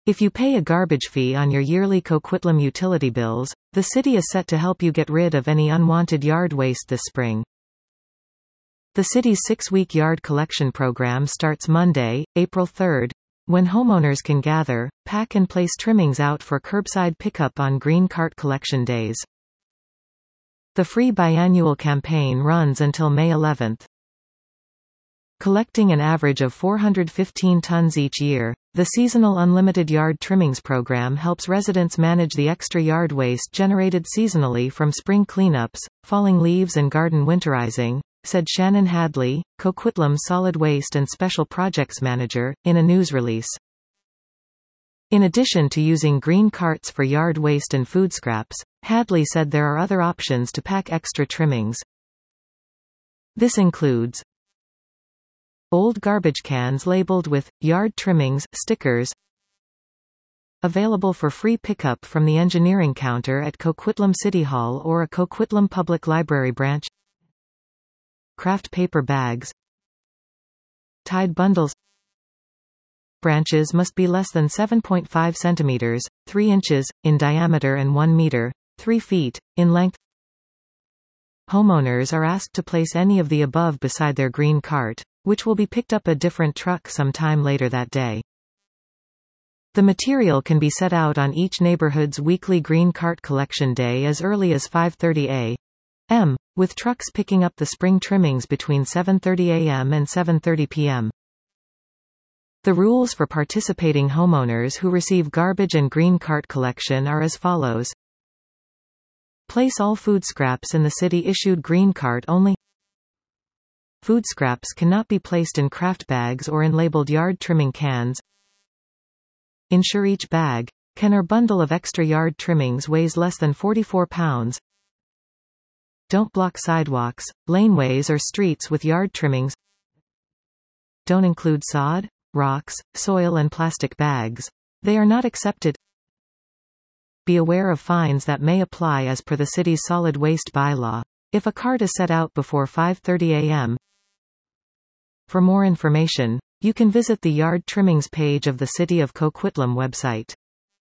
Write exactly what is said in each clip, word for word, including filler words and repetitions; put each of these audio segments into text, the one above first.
If you pay a garbage fee on your yearly Coquitlam utility bills, the city is set to help you get rid of any unwanted yard waste this spring. The city's six-week yard collection program starts Monday, April third, when homeowners can gather, pack and place trimmings out for curbside pickup on green cart collection days. The free biannual campaign runs until May eleventh. Collecting an average of four hundred fifteen tons each year, the seasonal unlimited yard trimmings program helps residents manage the extra yard waste generated seasonally from spring cleanups, falling leaves and garden winterizing, said Shannon Hadley, Coquitlam Solid Waste and Special Projects Manager, in a news release. In addition to using green carts for yard waste and food scraps, Hadley said there are other options to pack extra trimmings. This includes old garbage cans labeled with "Yard Trimmings" stickers, available for free pickup from the engineering counter at Coquitlam City Hall or a Coquitlam Public Library branch, craft paper bags, Tide bundles. Branches must be less than seven point five centimeters, three inches, in diameter and one meter, three feet, in length. Homeowners are asked to place any of the above beside their green cart, which will be picked up a different truck sometime later that day. The material can be set out on each neighborhood's weekly green cart collection day as early as five thirty a m, with trucks picking up the spring trimmings between seven thirty a m and seven thirty p m The rules for participating homeowners who receive garbage and green cart collection are as follows. Place all food scraps in the city-issued green cart only. Food scraps cannot be placed in craft bags or in labeled yard trimming cans. Ensure each bag, can or bundle of extra yard trimmings weighs less than forty-four pounds. Don't block sidewalks, laneways or streets with yard trimmings. Don't include sod, rocks, soil and plastic bags. They are not accepted. Be aware of fines that may apply as per the city's solid waste bylaw, if a cart is set out before five thirty a m For more information, you can visit the yard trimmings page of the City of Coquitlam website.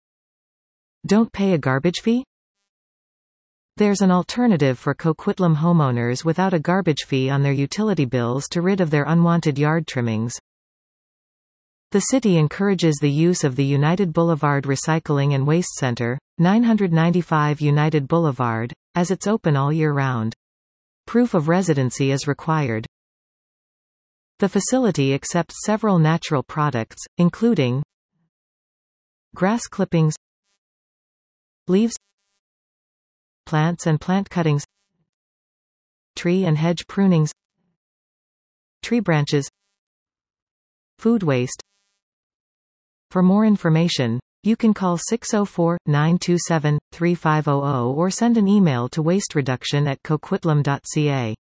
Don't pay a garbage fee? There's an alternative for Coquitlam homeowners without a garbage fee on their utility bills to rid of their unwanted yard trimmings. The city encourages the use of the United Boulevard Recycling and Waste Center, nine ninety-five United Boulevard, as it's open all year round. Proof of residency is required. The facility accepts several natural products, including grass clippings, leaves, plants and plant cuttings, tree and hedge prunings, tree branches, food waste. For more information, you can call six oh four, nine two seven, three five zero zero or send an email to wastereduction at coquitlam dot c a.